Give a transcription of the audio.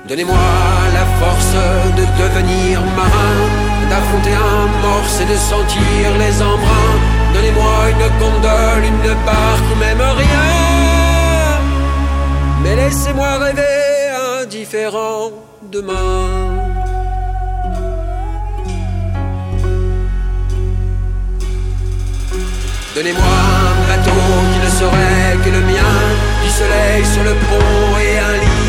Donnez-moi la force de devenir marin, d'affronter un morse et de sentir les embruns. Donnez-moi une gondole, une barque ou même rien, mais laissez-moi rêver indifférent demain. Donnez-moi un bateau qui ne serait que le mien, du soleil sur le pont et